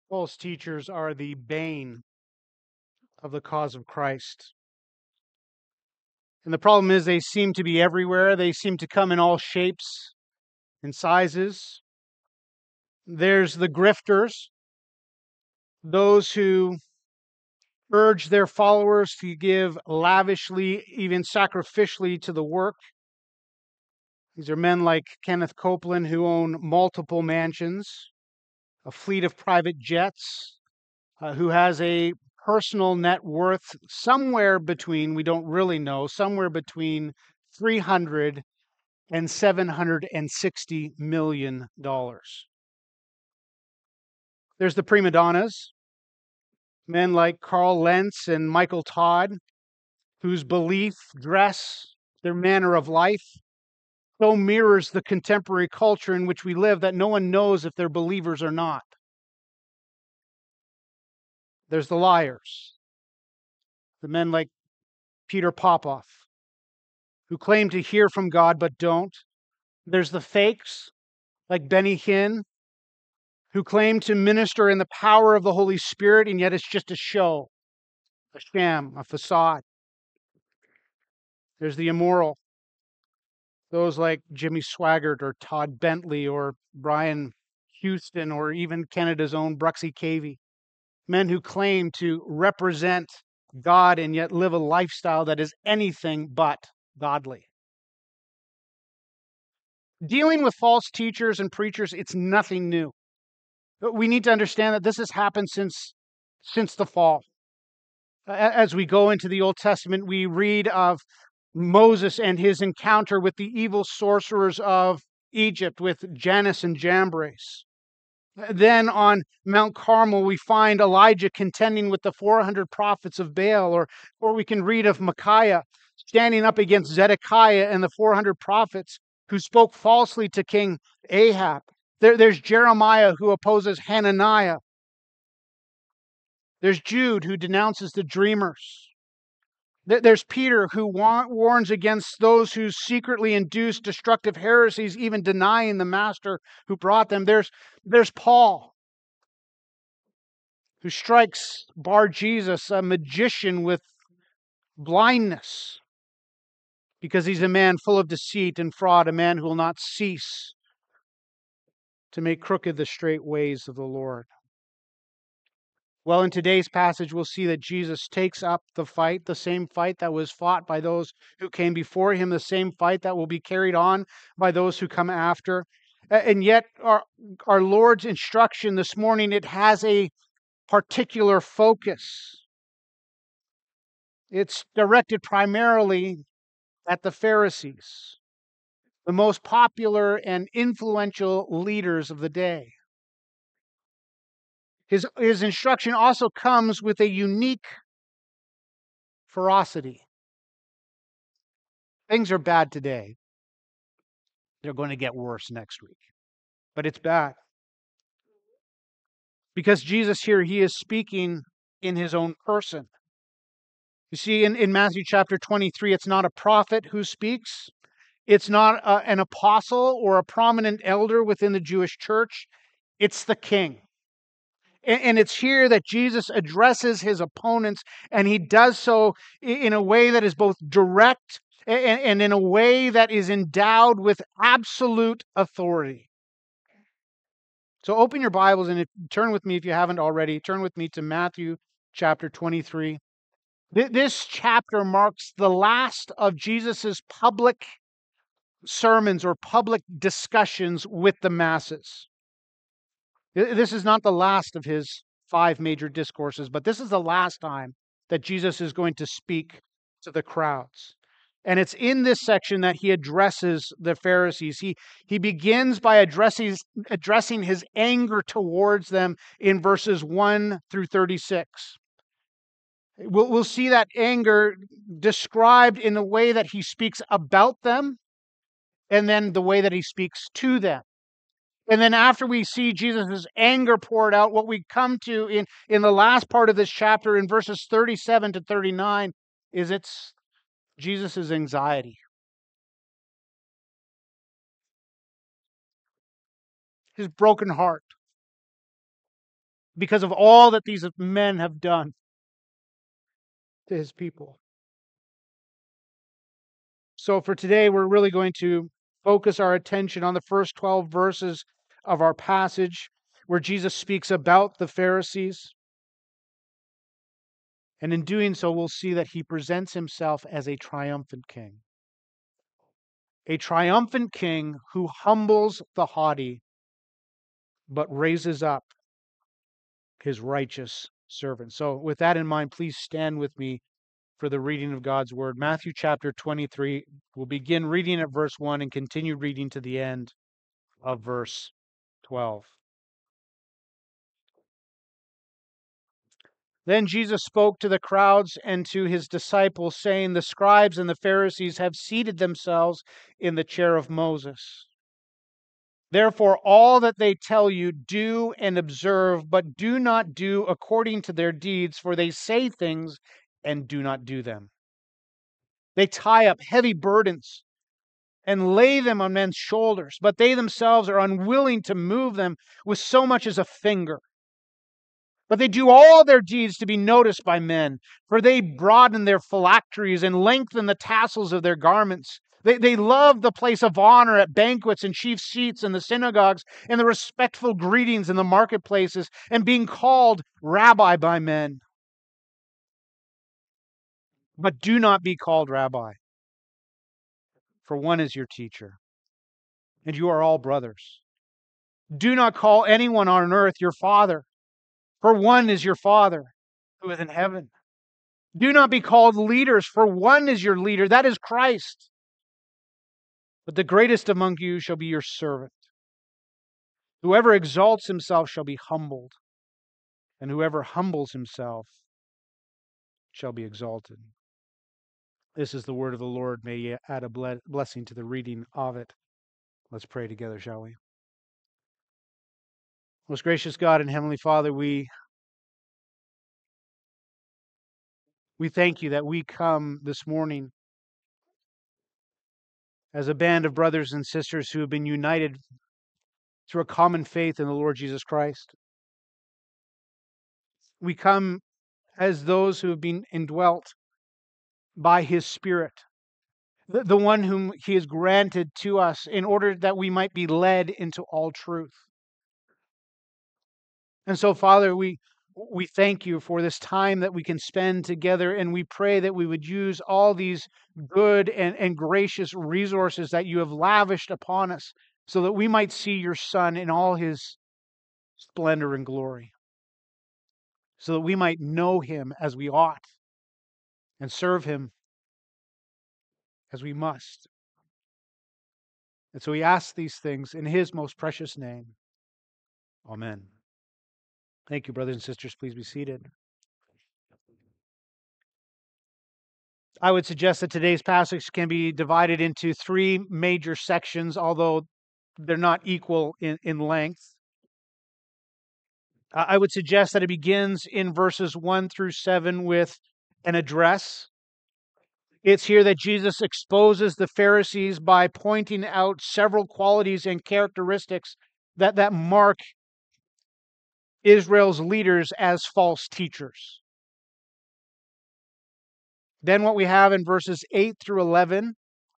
False teachers are the bane of the cause of Christ. And the problem is they seem to be everywhere. They seem to come in all shapes and sizes. There's the grifters, those who urge their followers to give lavishly, even sacrificially to the work. These are men like Kenneth Copeland who own multiple mansions, a fleet of private jets, who has a personal net worth somewhere between, we don't really know, somewhere between 300 and $760 million. There's the prima donnas, men like Carl Lentz and Michael Todd, whose belief, dress, their manner of life so mirrors the contemporary culture in which we live that no one knows if they're believers or not. There's the liars, the men like Peter Popoff, who claim to hear from God but don't. There's the fakes, like Benny Hinn, who claim to minister in the power of the Holy Spirit, and yet it's just a show, a sham, a facade. There's the immoral, those like Jimmy Swaggart or Todd Bentley or Brian Houston or even Canada's own Bruxy Cavey. Men who claim to represent God and yet live a lifestyle that is anything but godly. Dealing with false teachers and preachers, it's nothing new. But we need to understand that this has happened since the fall. As we go into the Old Testament, we read of Moses and his encounter with the evil sorcerers of Egypt, with Jannes and Jambres. Then on Mount Carmel, we find Elijah contending with the 400 prophets of Baal, or we can read of Micaiah standing up against Zedekiah and the 400 prophets who spoke falsely to King Ahab. There's Jeremiah who opposes Hananiah. There's Jude who denounces the dreamers. There's Peter who warns against those who secretly induce destructive heresies, even denying the master who brought them. There's Paul who strikes Bar Jesus, a magician, with blindness because he's a man full of deceit and fraud, a man who will not cease to make crooked the straight ways of the Lord. Well, in today's passage, we'll see that Jesus takes up the fight, the same fight that was fought by those who came before him, the same fight that will be carried on by those who come after. And yet, our Lord's instruction this morning, it has a particular focus. It's directed primarily at the Pharisees, the most popular and influential leaders of the day. His instruction also comes with a unique ferocity. Things are bad today. They're going to get worse next week. But it's bad. Because Jesus here, he is speaking in his own person. You see, in Matthew chapter 23, it's not a prophet who speaks. It's not an apostle or a prominent elder within the Jewish church. It's the king. And it's here that Jesus addresses his opponents, and he does so in a way that is both direct and in a way that is endowed with absolute authority. So open your Bibles and turn with me, if you haven't already, turn with me to Matthew chapter 23. This chapter marks the last of Jesus's public sermons or public discussions with the masses. This is not the last of his 5 major discourses, but this is the last time that Jesus is going to speak to the crowds. And it's in this section that he addresses the Pharisees. He begins by addressing his anger towards them in verses 1 through 36. We'll see that anger described in the way that he speaks about them and then the way that he speaks to them. And then after we see Jesus' anger poured out, what we come to in the last part of this chapter in verses 37 to 39 is it's Jesus' anxiety. His broken heart. because of all that these men have done to his people. So for today, we're really going to focus our attention on the first 12 verses of our passage where Jesus speaks about the Pharisees. And in doing so, we'll see that he presents himself as a triumphant king. A triumphant king who humbles the haughty, but raises up his righteous servant. So with that in mind, please stand with me for the reading of God's word. Matthew chapter 23, we'll begin reading at verse 1 and continue reading to the end of verse 12. Then Jesus spoke to the crowds and to his disciples, saying, "The scribes and the Pharisees have seated themselves in the chair of Moses. Therefore, all that they tell you, do and observe, but do not do according to their deeds, for they say things and do not do them. They tie up heavy burdens and lay them on men's shoulders, but they themselves are unwilling to move them with so much as a finger. But they do all their deeds to be noticed by men, for they broaden their phylacteries and lengthen the tassels of their garments. They love the place of honor at banquets and chief seats in the synagogues and the respectful greetings in the marketplaces and being called rabbi by men. But do not be called rabbi, for one is your teacher, and you are all brothers. Do not call anyone on earth your father, for one is your Father who is in heaven. Do not be called leaders, for one is your leader, that is Christ. But the greatest among you shall be your servant. Whoever exalts himself shall be humbled, and whoever humbles himself shall be exalted." This is the word of the Lord. May He add a blessing to the reading of it. Let's pray together, shall we? Most gracious God and Heavenly Father, we thank you that we come this morning as a band of brothers and sisters who have been united through a common faith in the Lord Jesus Christ. We come as those who have been indwelt by His Spirit, the one whom He has granted to us in order that we might be led into all truth. And so, Father, we thank you for this time that we can spend together, and we pray that we would use all these good and gracious resources that you have lavished upon us so that we might see your Son in all his splendor and glory, so that we might know him as we ought and serve him as we must. And so we ask these things in his most precious name. Amen. Thank you, brothers and sisters. Please be seated. I would suggest that today's passage can be divided into three major sections, although they're not equal in length. I would suggest that it begins in verses 1 through 7 with an address. It's here that Jesus exposes the Pharisees by pointing out several qualities and characteristics that mark Israel's leaders as false teachers. Then what we have in verses 8 through 11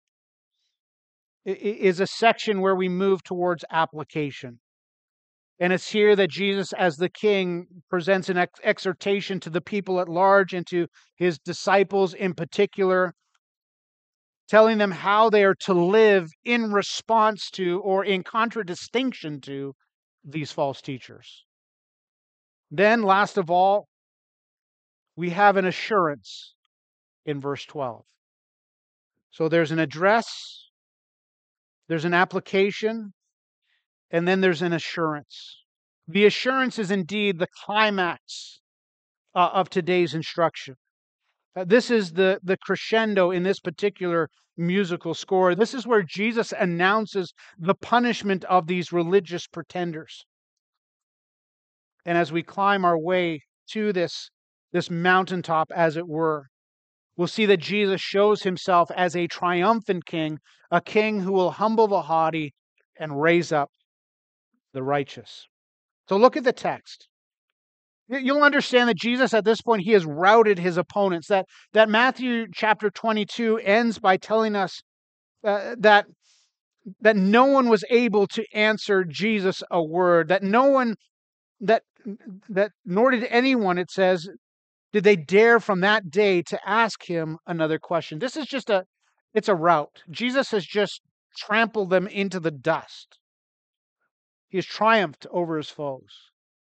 is a section where we move towards application. And it's here that Jesus, as the king, presents an exhortation to the people at large and to his disciples in particular, telling them how they are to live in response to or in contradistinction to these false teachers. Then, last of all, we have an assurance in verse 12. So there's an address, there's an application, and then there's an assurance. The assurance is indeed the climax of today's instruction. This is the crescendo in this particular musical score. This is where Jesus announces the punishment of these religious pretenders. And as we climb our way to this mountaintop, as it were, we'll see that Jesus shows himself as a triumphant king, a king who will humble the haughty and raise up the righteous. So look at the text. You'll understand that Jesus at this point, he has routed his opponents. That Matthew chapter 22 ends by telling us that no one was able to answer Jesus a word, that no one, that nor did anyone, it says, did they dare from that day to ask him another question. This is just it's a rout. Jesus has just trampled them into the dust. He has triumphed over his foes.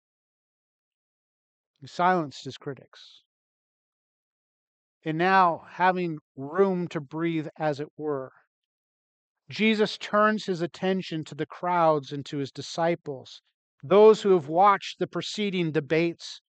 He silenced his critics. And now, having room to breathe, as it were, Jesus turns his attention to the crowds and to his disciples, those who have watched the preceding debates.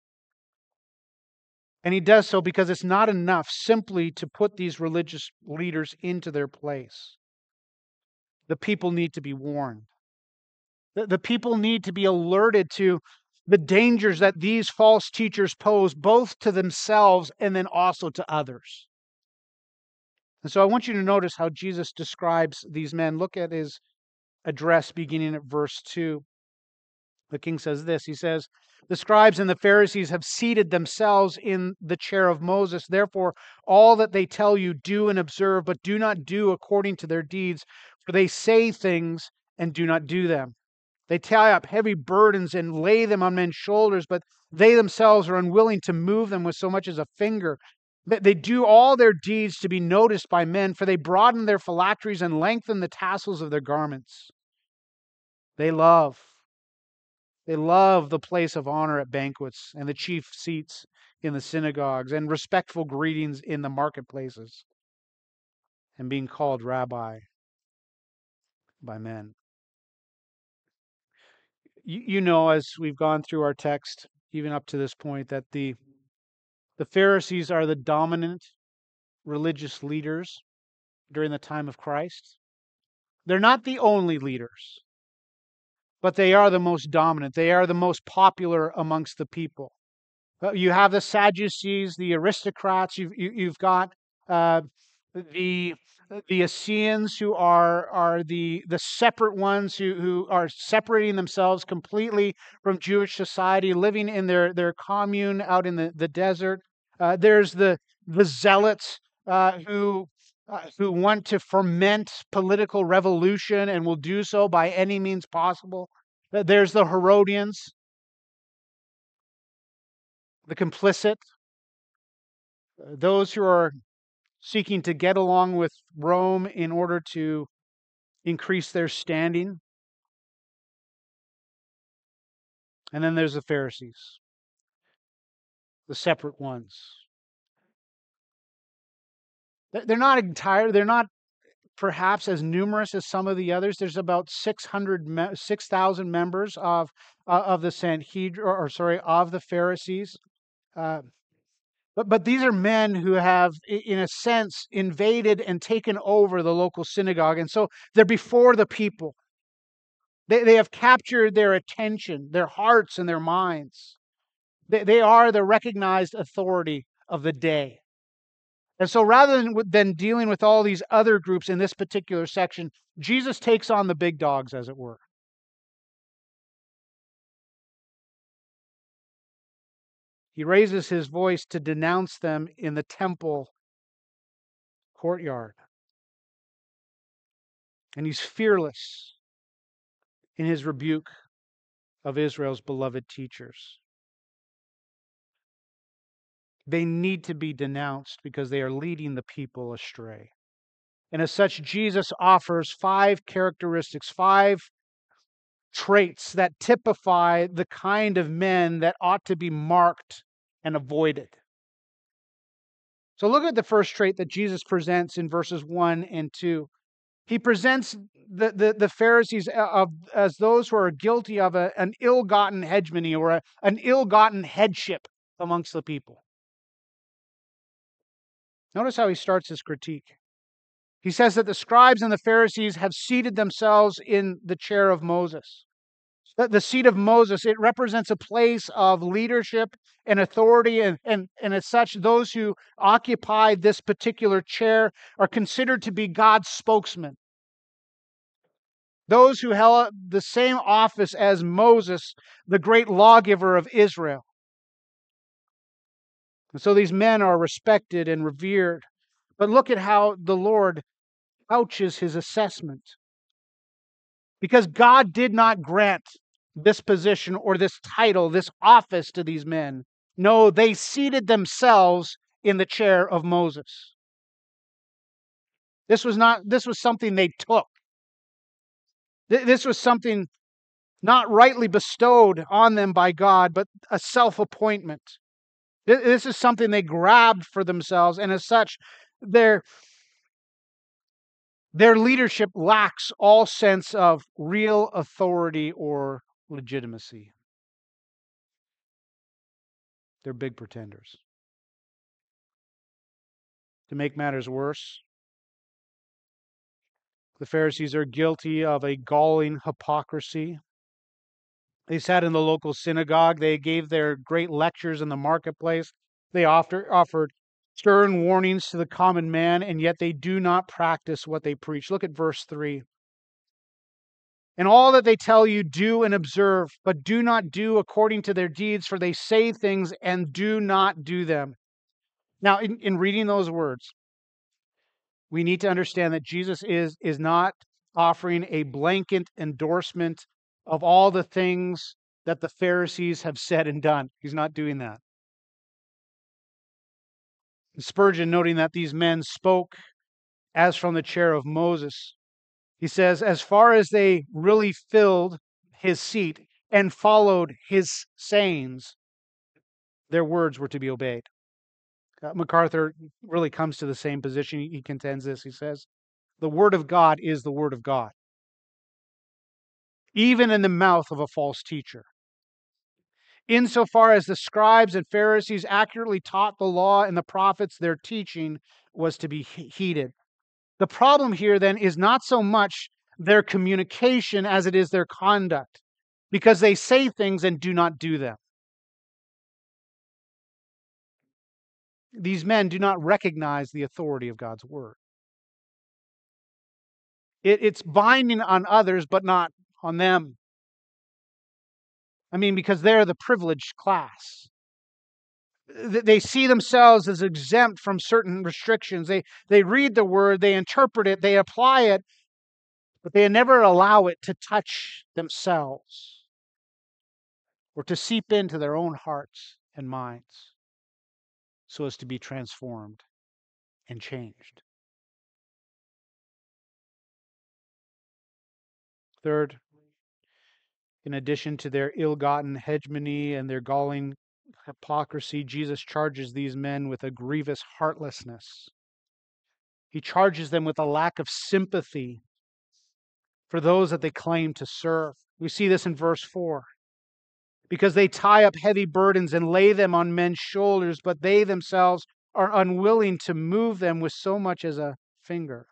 And he does so because it's not enough simply to put these religious leaders into their place. The people need to be warned. The people need to be alerted to the dangers that these false teachers pose, both to themselves and then also to others. And so I want you to notice how Jesus describes these men. Look at his address beginning at verse 2. The king says this. He says, "The scribes and the Pharisees have seated themselves in the chair of Moses. Therefore, all that they tell you, do and observe, but do not do according to their deeds, for they say things and do not do them. They tie up heavy burdens and lay them on men's shoulders, but they themselves are unwilling to move them with so much as a finger. They do all their deeds to be noticed by men, for they broaden their phylacteries and lengthen the tassels of their garments. They love the place of honor at banquets and the chief seats in the synagogues and respectful greetings in the marketplaces and being called rabbi by men." You know, as we've gone through our text, even up to this point, that the Pharisees are the dominant religious leaders during the time of Christ. They're not the only leaders, but they are the most dominant. They are the most popular amongst the people. You have the Sadducees, the aristocrats. You've got the Essenes, who are the separate ones who are separating themselves completely from Jewish society, living in their commune out in the desert. There's the Zealots, who want to foment political revolution and will do so by any means possible. There's the Herodians, the complicit, those who are seeking to get along with Rome in order to increase their standing. And then there's the Pharisees, the separate ones. They're not perhaps as numerous as some of the others. There's about 6,000 members of the Sanhedrin, of the Pharisees. But these are men who have, in a sense, invaded and taken over the local synagogue. And so they're before the people. They have captured their attention, their hearts, and their minds. They are the recognized authority of the day. And so rather than dealing with all these other groups in this particular section, Jesus takes on the big dogs, as it were. He raises his voice to denounce them in the temple courtyard. And he's fearless in his rebuke of Israel's beloved teachers. They need to be denounced because they are leading the people astray. And as such, Jesus offers 5 characteristics, 5 traits that typify the kind of men that ought to be marked and avoided. So look at the first trait that Jesus presents in verses 1 and 2. He presents the Pharisees as those who are guilty of an ill-gotten hegemony or an ill-gotten headship amongst the people. Notice how he starts his critique. He says that the scribes and the Pharisees have seated themselves in the chair of Moses. The seat of Moses, it represents a place of leadership and authority, and as such, those who occupy this particular chair are considered to be God's spokesmen. Those who held the same office as Moses, the great lawgiver of Israel. And so these men are respected and revered. But look at how the Lord couches his assessment. Because God did not grant this position or this title, this office to these men. No, they seated themselves in the chair of Moses. This was something they took. This was something not rightly bestowed on them by God, but a self-appointment. This is something they grabbed for themselves, and as such, their leadership lacks all sense of real authority or legitimacy. They're big pretenders. To make matters worse, the Pharisees are guilty of a galling hypocrisy. They sat in the local synagogue. They gave their great lectures in the marketplace. They offered stern warnings to the common man, and yet they do not practice what they preach. Look at verse 3. And all that they tell you, do and observe, but do not do according to their deeds, for they say things and do not do them. Now, in reading those words, we need to understand that Jesus is not offering a blanket endorsement of all the things that the Pharisees have said and done. He's not doing that. Spurgeon, noting that these men spoke as from the chair of Moses, he says, as far as they really filled his seat and followed his sayings, their words were to be obeyed. MacArthur really comes to the same position. He contends this. He says, the word of God is the word of God, even in the mouth of a false teacher. Insofar as the scribes and Pharisees accurately taught the law and the prophets, their teaching was to be heeded. The problem here then is not so much their communication as it is their conduct, because they say things and do not do them. These men do not recognize the authority of God's word. It's binding on others, but not on them. I mean, because they're the privileged class. They see themselves as exempt from certain restrictions. They read the word, they interpret it, they apply it, but they never allow it to touch themselves or to seep into their own hearts and minds so as to be transformed and changed. Third, in addition to their ill-gotten hegemony and their galling hypocrisy, Jesus charges these men with a grievous heartlessness. He charges them with a lack of sympathy for those that they claim to serve. We see this in verse 4. Because they tie up heavy burdens and lay them on men's shoulders, but they themselves are unwilling to move them with so much as a finger.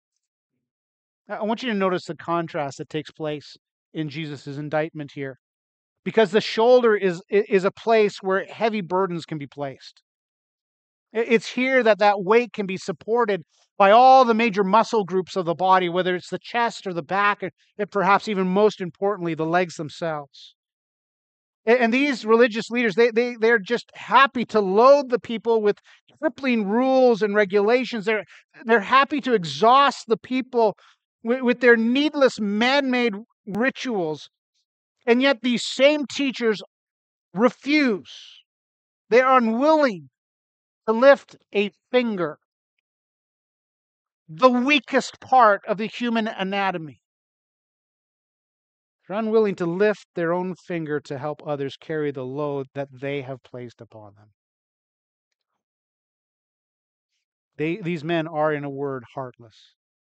I want you to notice the contrast that takes place in Jesus' indictment here. Because the shoulder is a place where heavy burdens can be placed. It's here that weight can be supported by all the major muscle groups of the body, whether it's the chest or the back, and perhaps even most importantly, the legs themselves. And these religious leaders, they're just happy to load the people with crippling rules and regulations. They're happy to exhaust the people with their needless man-made rituals. And yet these same teachers refuse. They are unwilling to lift a finger, the weakest part of the human anatomy. They're unwilling to lift their own finger to help others carry the load that they have placed upon them. These men are, in a word, heartless.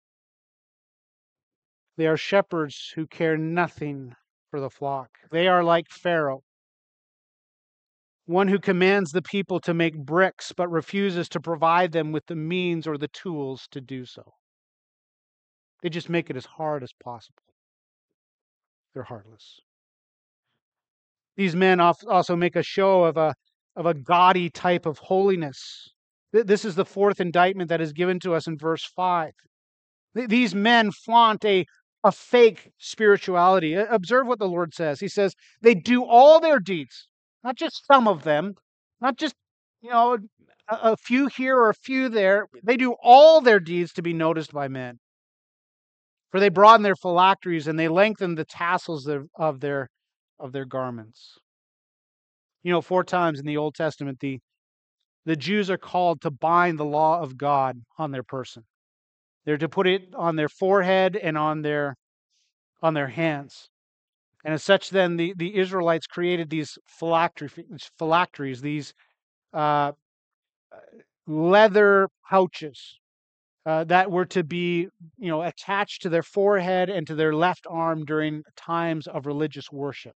They are shepherds who care nothing for the flock. They are like Pharaoh, one who commands the people to make bricks but refuses to provide them with the means or the tools to do so. They just make it as hard as possible. They're heartless. These men also make a show of a gaudy type of holiness. This is the fourth indictment that is given to us in verse 5. These men flaunt a fake spirituality. Observe what the Lord says. He says, they do all their deeds, not just some of them, not just you know, a few here or a few there. They do all their deeds to be noticed by men. For they broaden their phylacteries and they lengthen the tassels of their garments. You know, 4 times in the Old Testament, the Jews are called to bind the law of God on their person. They're to put it on their forehead and on their hands. And as such, then the Israelites created these phylacteries, these uh, leather pouches that were to be, attached to their forehead and to their left arm during times of religious worship.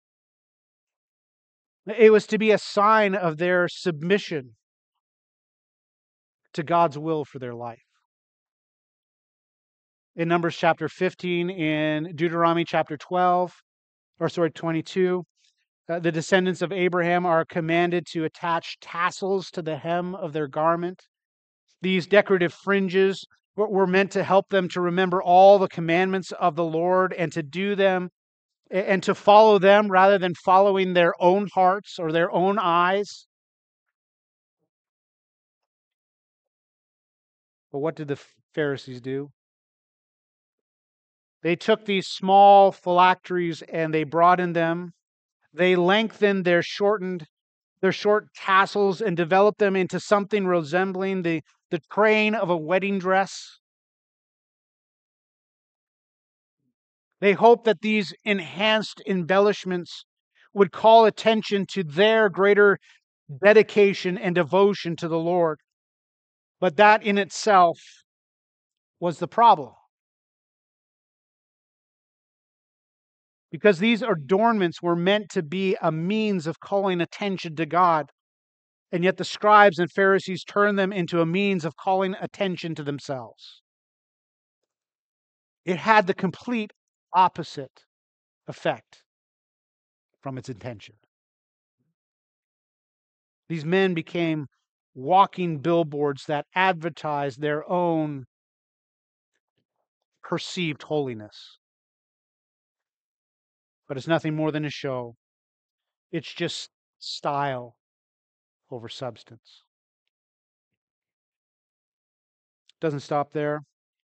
It was to be a sign of their submission to God's will for their life. In Numbers chapter 15, in Deuteronomy chapter 22, the descendants of Abraham are commanded to attach tassels to the hem of their garment. These decorative fringes were meant to help them to remember all the commandments of the Lord and to do them and to follow them rather than following their own hearts or their own eyes. But what did the Pharisees do? They took these small phylacteries and they broadened them. They lengthened their short tassels and developed them into something resembling the train of a wedding dress. They hoped that these enhanced embellishments would call attention to their greater dedication and devotion to the Lord. But that in itself was the problem. Because these adornments were meant to be a means of calling attention to God. And yet the scribes and Pharisees turned them into a means of calling attention to themselves. It had the complete opposite effect from its intention. These men became walking billboards that advertised their own perceived holiness. But it's nothing more than a show. It's just style over substance. Doesn't stop there.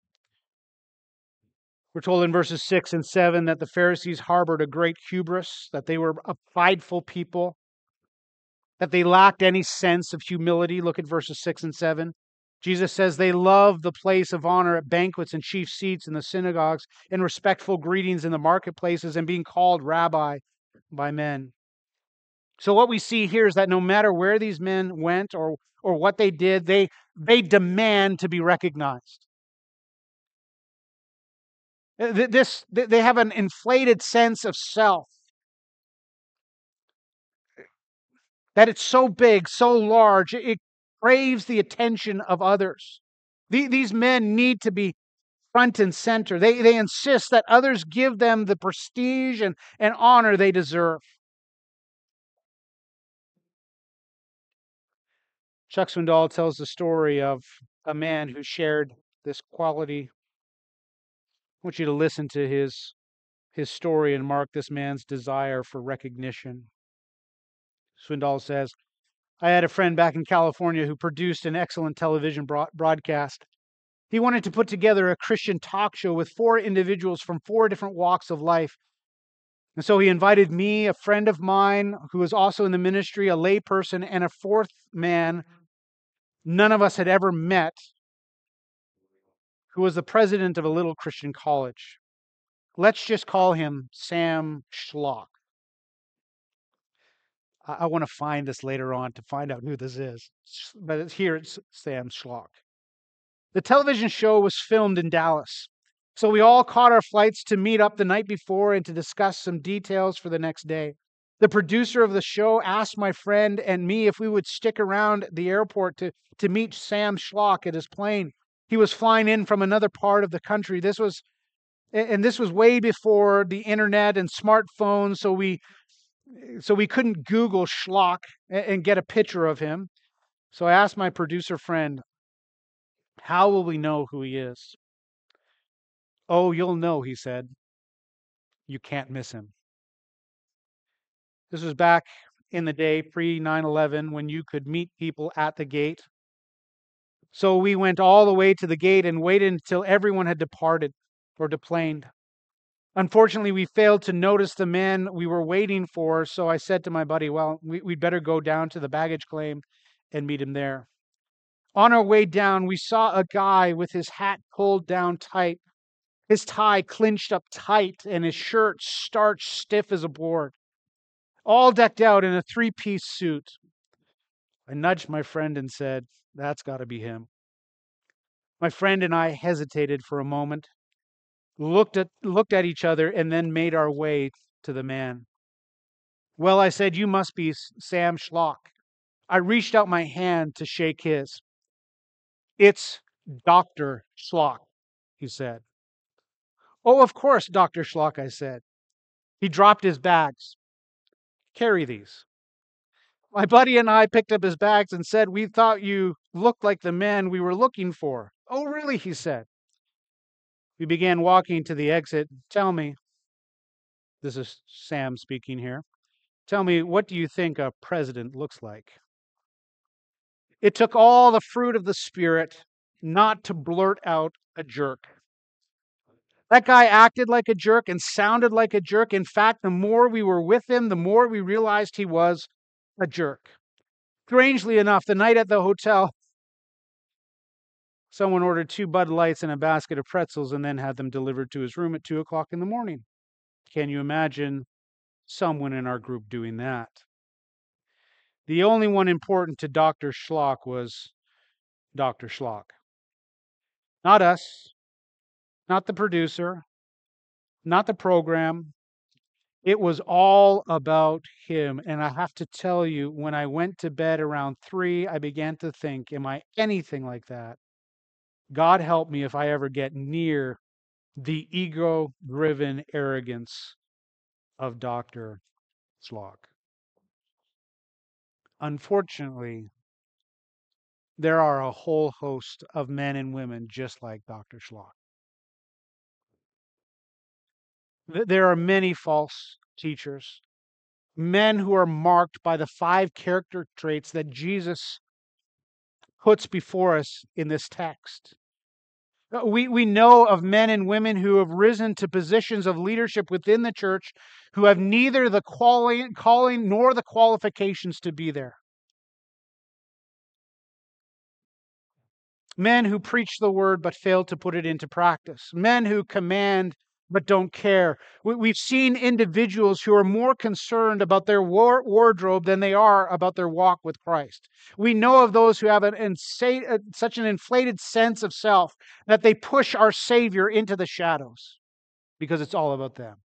We're told in verses 6 and 7 that the Pharisees harbored a great hubris, that they were a prideful people, that they lacked any sense of humility. Look at verses 6 and 7. Jesus says they loved the place of honor at banquets and chief seats in the synagogues, and respectful greetings in the marketplaces, and being called rabbi by men. So what we see here is that no matter where these men went or what they did, they demand to be recognized. They have an inflated sense of self, that it's so big, so large, it craves the attention of others. These men need to be front and center. They insist that others give them the prestige and honor they deserve. Chuck Swindoll tells the story of a man who shared this quality. I want you to listen to his story and mark this man's desire for recognition. Swindoll says, I had a friend back in California who produced an excellent television broadcast. He wanted to put together a Christian talk show with 4 individuals from 4 different walks of life. And so he invited me, a friend of mine who was also in the ministry, a layperson, and a 4th man none of us had ever met, who was the president of a little Christian college. Let's just call him Sam Schlock. I want to find this later on to find out who this is. But here it's Sam Schlock. The television show was filmed in Dallas. So we all caught our flights to meet up the night before and to discuss some details for the next day. The producer of the show asked my friend and me if we would stick around the airport to meet Sam Schlock at his plane. He was flying in from another part of the country. This was way before the internet and smartphones, so we couldn't Google Schlock and get a picture of him. So I asked my producer friend, how will we know who he is? Oh, you'll know, he said. You can't miss him. This was back in the day, pre 9/11, when you could meet people at the gate. So we went all the way to the gate and waited until everyone had departed or deplaned. Unfortunately, we failed to notice the man we were waiting for, so I said to my buddy, well, we'd better go down to the baggage claim and meet him there. On our way down, we saw a guy with his hat pulled down tight, his tie clinched up tight, and his shirt starched stiff as a board, all decked out in a three-piece suit. I nudged my friend and said, that's got to be him. My friend and I hesitated for a moment, looked at each other, and then made our way to the man. Well, I said, you must be Sam Schlock. I reached out my hand to shake his. It's Dr. Schlock, he said. Oh, of course, Dr. Schlock, I said. He dropped his bags. Carry these. My buddy and I picked up his bags and said, we thought you looked like the man we were looking for. Oh, really? He said. We began walking to the exit. Tell me, this is Sam speaking here. Tell me, what do you think a president looks like? It took all the fruit of the Spirit not to blurt out a jerk. That guy acted like a jerk and sounded like a jerk. In fact, the more we were with him, the more we realized he was a jerk. Strangely enough, the night at the hotel, someone ordered 2 Bud Lights and a basket of pretzels and then had them delivered to his room at 2 o'clock in the morning. Can you imagine someone in our group doing that? The only one important to Dr. Schlock was Dr. Schlock. Not us, not the producer, not the program. It was all about him. And I have to tell you, when I went to bed around 3, I began to think, am I anything like that? God help me if I ever get near the ego-driven arrogance of Dr. Schlock. Unfortunately, there are a whole host of men and women just like Dr. Schlock. There are many false teachers, men who are marked by the 5 character traits that Jesus puts before us in this text. We know of men and women who have risen to positions of leadership within the church who have neither the calling nor the qualifications to be there. Men who preach the word but fail to put it into practice. Men who command but don't care. We've seen individuals who are more concerned about their wardrobe than they are about their walk with Christ. We know of those who have such an inflated sense of self that they push our Savior into the shadows because it's all about them.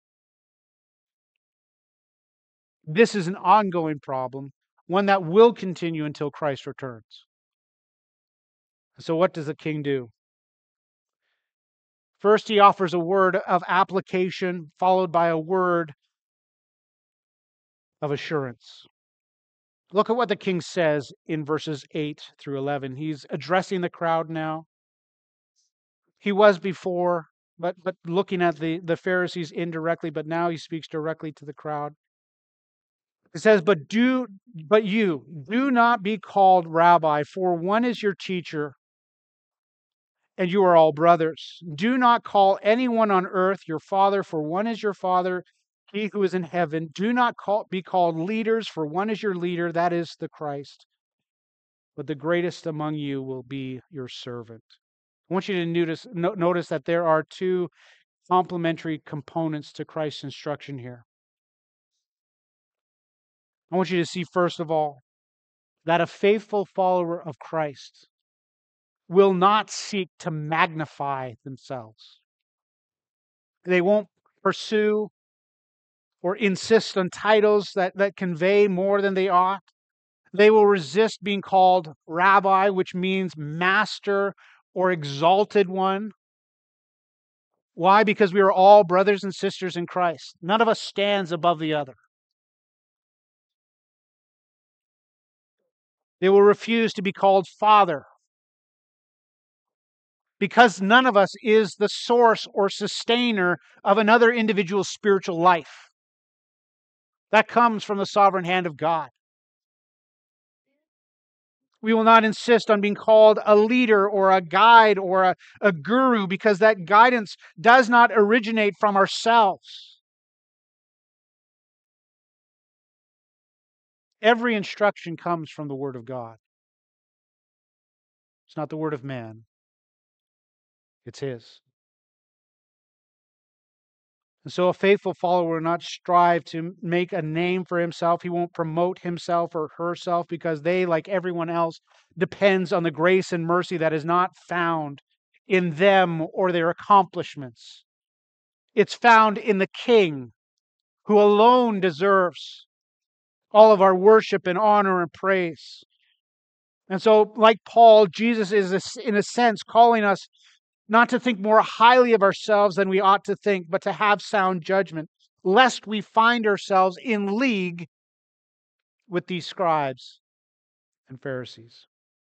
This is an ongoing problem, one that will continue until Christ returns. So what does the king do? First, he offers a word of application, followed by a word of assurance. Look at what the king says in verses 8 through 11. He's addressing the crowd now. He was before, but looking at the Pharisees indirectly, but now he speaks directly to the crowd. It says, but you do not be called rabbi, for one is your teacher, and you are all brothers. Do not call anyone on earth your father, for one is your father, he who is in heaven. Do not be called leaders, for one is your leader, that is the Christ. But the greatest among you will be your servant. I want you to notice that there are 2 complementary components to Christ's instruction here. I want you to see, first of all, that a faithful follower of Christ will not seek to magnify themselves. They won't pursue or insist on titles that convey more than they ought. They will resist being called rabbi, which means master or exalted one. Why? Because we are all brothers and sisters in Christ. None of us stands above the other. They will refuse to be called father, because none of us is the source or sustainer of another individual's spiritual life. That comes from the sovereign hand of God. We will not insist on being called a leader or a guide or a guru, because that guidance does not originate from ourselves. Every instruction comes from the Word of God. It's not the word of man, it's His. And so a faithful follower will not strive to make a name for himself. He won't promote himself or herself, because they, like everyone else, depends on the grace and mercy that is not found in them or their accomplishments. It's found in the King, who alone deserves all of our worship and honor and praise. And so, like Paul, Jesus is, in a sense, calling us not to think more highly of ourselves than we ought to think, but to have sound judgment, lest we find ourselves in league with these scribes and Pharisees.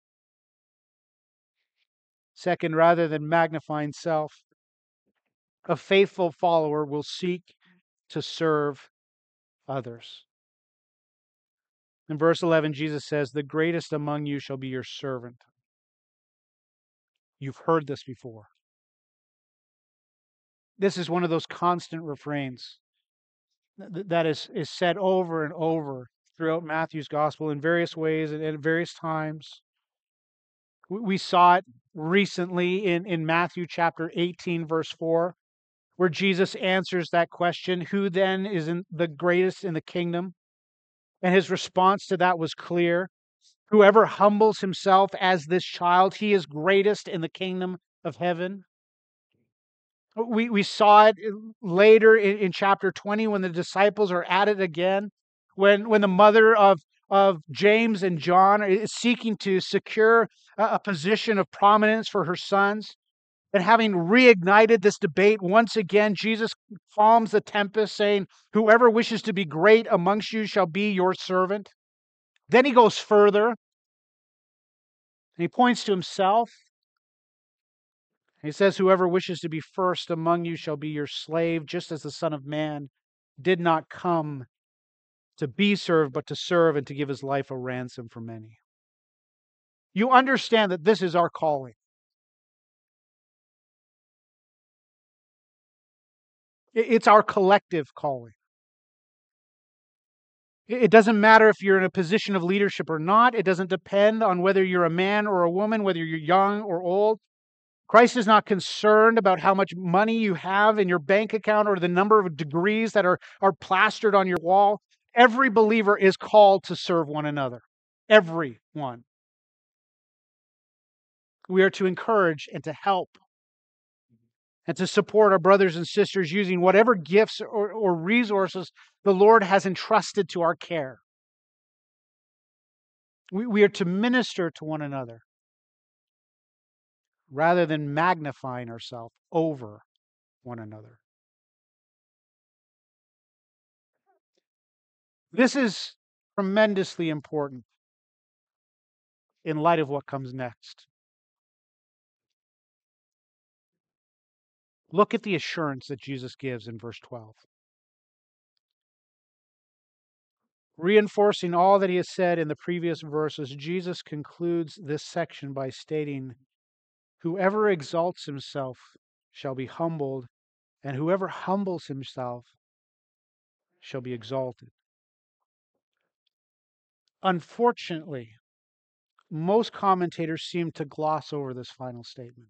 Second, rather than magnifying self, a faithful follower will seek to serve others. In verse 11, Jesus says, "The greatest among you shall be your servant." You've heard this before. This is one of those constant refrains that is said over and over throughout Matthew's gospel in various ways and at various times. We saw it recently in Matthew chapter 18, verse 4, where Jesus answers that question, who then is the greatest in the kingdom? And his response to that was clear. Whoever humbles himself as this child, he is greatest in the kingdom of heaven. We saw it later in chapter 20 when the disciples are at it again, when the mother of James and John is seeking to secure a position of prominence for her sons. And having reignited this debate once again, Jesus calms the tempest, saying, "Whoever wishes to be great amongst you shall be your servant." Then he goes further, and he points to himself. He says, "Whoever wishes to be first among you shall be your slave, just as the Son of Man did not come to be served, but to serve and to give his life a ransom for many." You understand that this is our calling. It's our collective calling. It doesn't matter if you're in a position of leadership or not. It doesn't depend on whether you're a man or a woman, whether you're young or old. Christ is not concerned about how much money you have in your bank account or the number of degrees that are plastered on your wall. Every believer is called to serve one another. Everyone. We are to encourage and to help and to support our brothers and sisters using whatever gifts or resources the Lord has entrusted to our care. We are to minister to one another rather than magnifying ourselves over one another. This is tremendously important in light of what comes next. Look at the assurance that Jesus gives in verse 12. Reinforcing all that he has said in the previous verses, Jesus concludes this section by stating, "Whoever exalts himself shall be humbled, and whoever humbles himself shall be exalted." Unfortunately, most commentators seem to gloss over this final statement.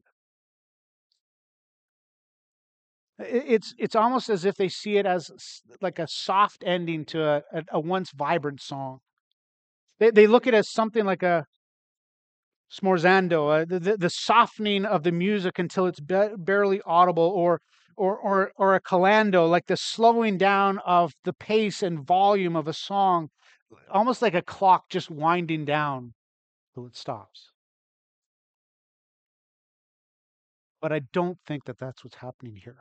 It's almost as if they see it as like a soft ending to a once vibrant song. They look at it as something like a smorzando, the softening of the music until it's barely audible, or a calando, like the slowing down of the pace and volume of a song, almost like a clock just winding down till it stops. But I don't think that that's what's happening here.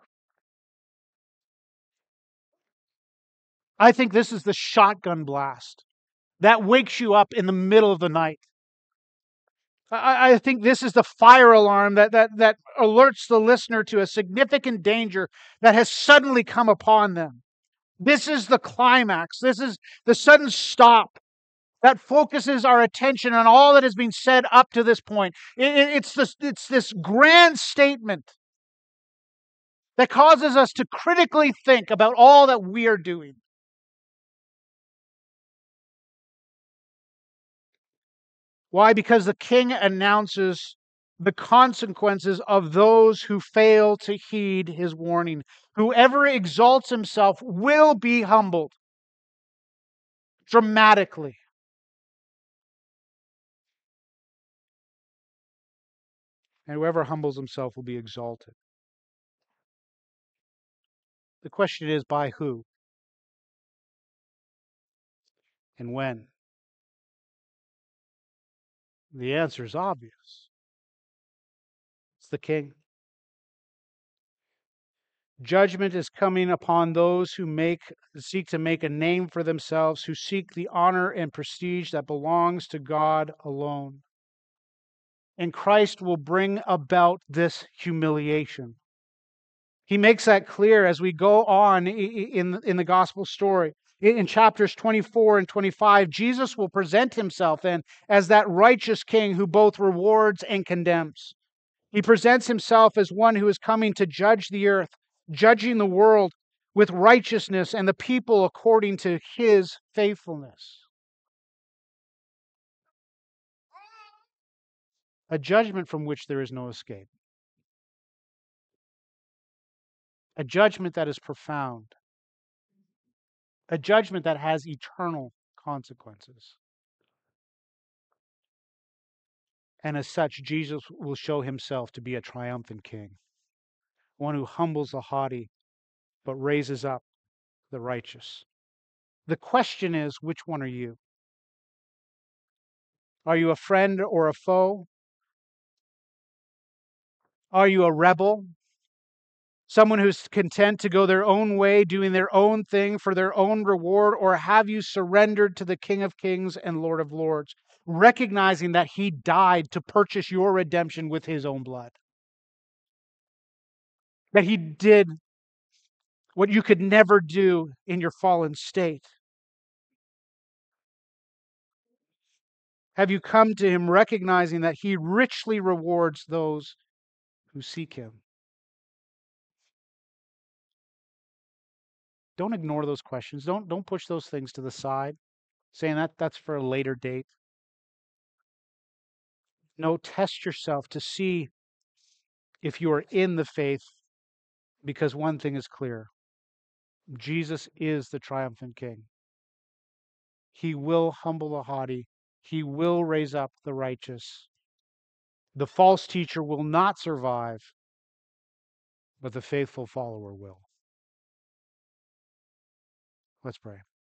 I think this is the shotgun blast that wakes you up in the middle of the night. I think this is the fire alarm that alerts the listener to a significant danger that has suddenly come upon them. This is the climax. This is the sudden stop that focuses our attention on all that has been said up to this point. It's this grand statement that causes us to critically think about all that we are doing. Why? Because the king announces the consequences of those who fail to heed his warning. Whoever exalts himself will be humbled dramatically. And whoever humbles himself will be exalted. The question is, by who and when? The answer is obvious. It's the king. Judgment is coming upon those who seek to make a name for themselves, who seek the honor and prestige that belongs to God alone. And Christ will bring about this humiliation. He makes that clear as we go on in the gospel story. In chapters 24 and 25, Jesus will present himself then as that righteous king who both rewards and condemns. He presents himself as one who is coming to judge the earth, judging the world with righteousness and the people according to his faithfulness. A judgment from which there is no escape. A judgment that is profound. A judgment that has eternal consequences. And as such, Jesus will show himself to be a triumphant king, one who humbles the haughty but raises up the righteous. The question is, which one are you? Are you a friend or a foe? Are you a rebel? Someone who's content to go their own way, doing their own thing for their own reward? Or have you surrendered to the King of Kings and Lord of Lords, recognizing that he died to purchase your redemption with his own blood? That he did what you could never do in your fallen state? Have you come to him recognizing that he richly rewards those who seek him? Don't ignore those questions. Don't push those things to the side, saying that's for a later date. No, test yourself to see if you are in the faith, because one thing is clear. Jesus is the triumphant king. He will humble the haughty. He will raise up the righteous. The false teacher will not survive, but the faithful follower will. Let's pray.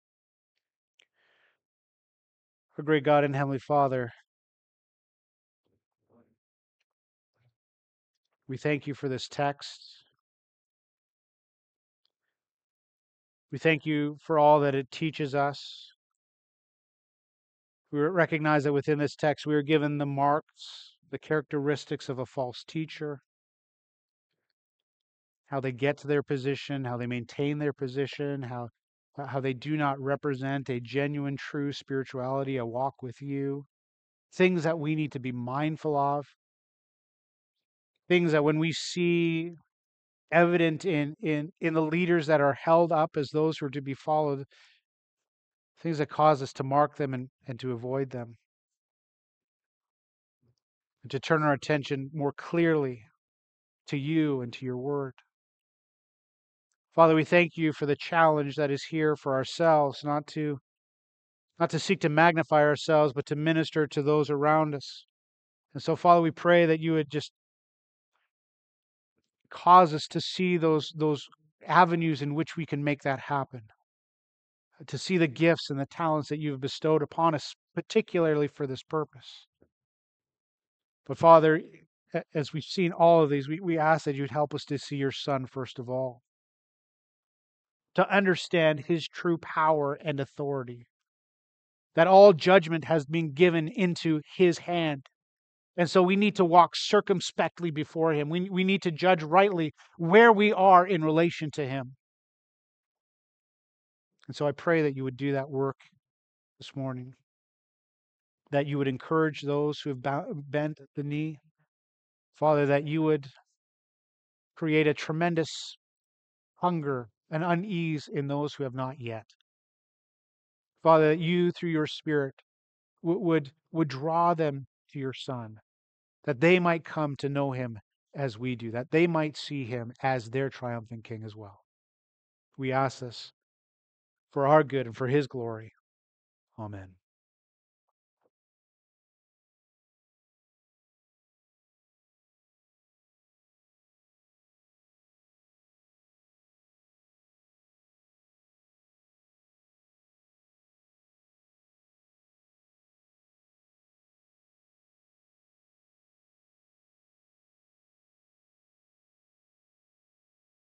Our great God and Heavenly Father, we thank you for this text. We thank you for all that it teaches us. We recognize that within this text we are given the marks, the characteristics of a false teacher, how they get to their position, how they maintain their position, how they do not represent a genuine, true spirituality, a walk with you. Things that we need to be mindful of. Things that when we see evident in the leaders that are held up as those who are to be followed, things that cause us to mark them and to avoid them. And to turn our attention more clearly to you and to your word. Father, we thank you for the challenge that is here for ourselves, not to seek to magnify ourselves, but to minister to those around us. And so, Father, we pray that you would just cause us to see those avenues in which we can make that happen. To see the gifts and the talents that you've bestowed upon us, particularly for this purpose. But Father, as we've seen all of these, we ask that you'd help us to see your Son first of all. To understand his true power and authority. That all judgment has been given into his hand. And so we need to walk circumspectly before him. We need to judge rightly where we are in relation to him. And so I pray that you would do that work this morning, that you would encourage those who have bent the knee. Father, that you would create a tremendous hunger and unease in those who have not yet. Father, that you, through your Spirit, would draw them to your Son, that they might come to know him as we do, that they might see him as their triumphant King as well. We ask this for our good and for his glory. Amen.